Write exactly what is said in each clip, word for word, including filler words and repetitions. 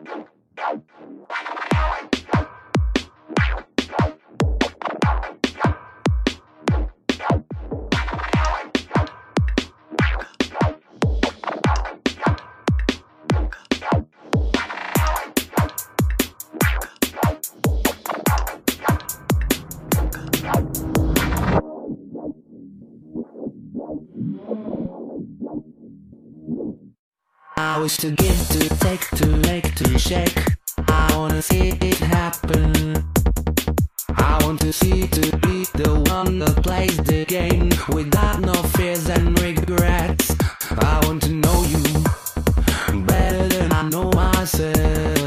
I wish to give, to take, to make, to shake. I wanna see it happen. I want to see, to be the one that plays the game without no fears and regrets. I want to know you better than I know myself.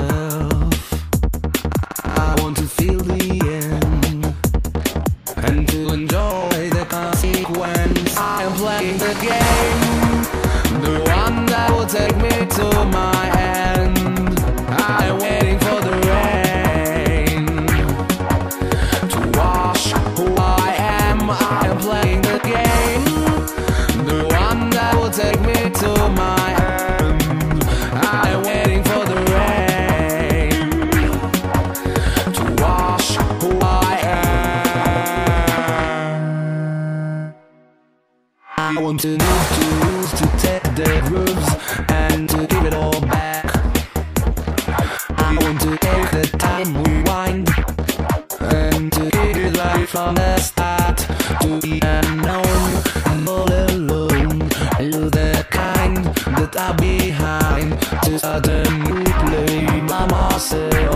I want to feel the end and to enjoy the consequence. I am playing the game, the one that will take me to my end. I am waiting for the rain to wash who I am. I am playing the game, the one that will take me to my end. I am waiting for the rain to wash who I am. I want to move, to lose, to take the grooves and to give it all back. I want to take the time, rewind, and to give it life from the start. To be unknown and all alone, you're the kind that I'm behind. To start a new play by myself.